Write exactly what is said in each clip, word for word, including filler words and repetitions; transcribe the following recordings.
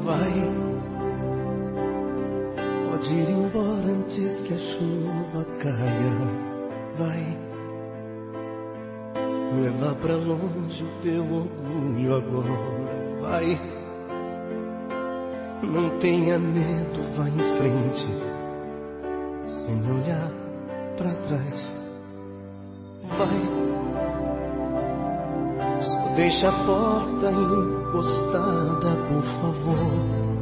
Vai, pode ir embora antes que a chuva caia. Vai, leva pra longe o teu orgulho agora. Vai, não tenha medo, vai em frente, sem olhar pra trás. Vai, só deixa a porta encostada, por favor.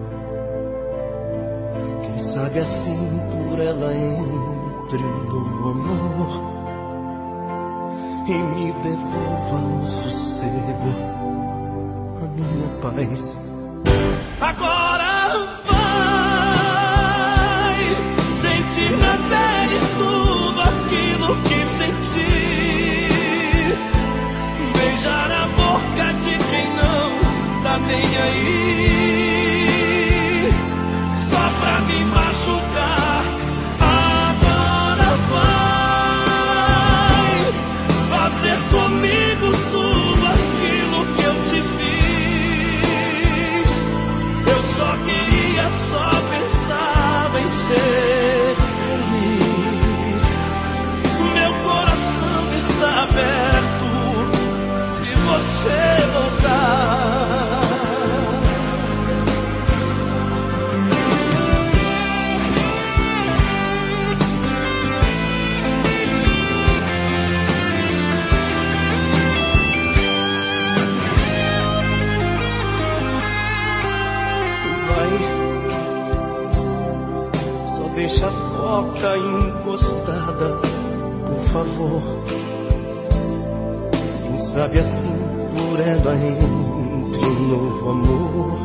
Quem sabe assim por ela entre no amor e me devolva o sossego, a minha paz. Agora vai sentir na pele tudo aquilo que senti. Beijar a boca de quem não tá nem aí, só pra me machucar. Agora vai fazer comigo tudo aquilo que eu te fiz. Eu só queria, só pensava em ser feliz. Meu coração está aberto se você voltar. Deixa a porta encostada, por favor. Quem sabe assim por ela entre um novo amor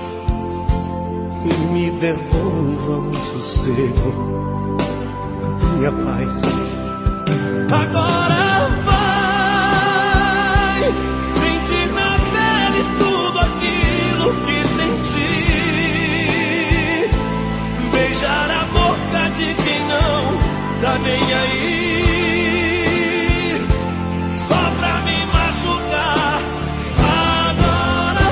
e me devolva um sossego, a minha paz. Agora vai sentir na pele tudo aquilo que senti. Beijar a boca de quem não tá nem aí, só pra me machucar. Agora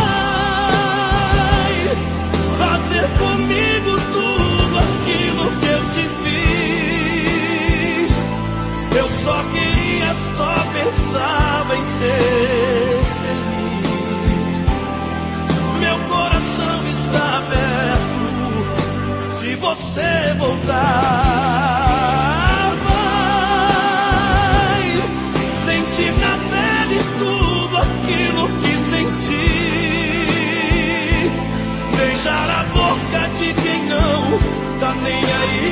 vai fazer comigo tudo aquilo que eu te fiz. Eu só queria, só pensava em ser feliz. Meu coração está aberto se você voltar. Vai sentir na pele tudo aquilo que senti. Beijar a boca de quem não tá nem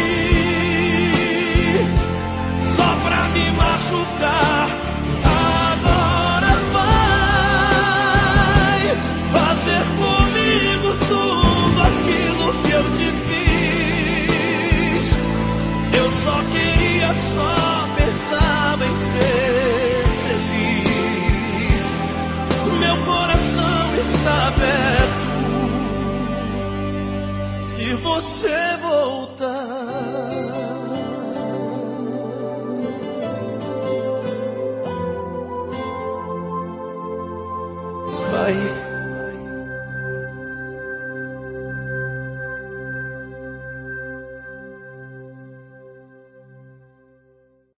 aí, só pra me machucar. Agora vai fazer comigo tudo aquilo que eu te fiz. Eu só queria, só pensava em ser feliz. Meu coração está aberto se você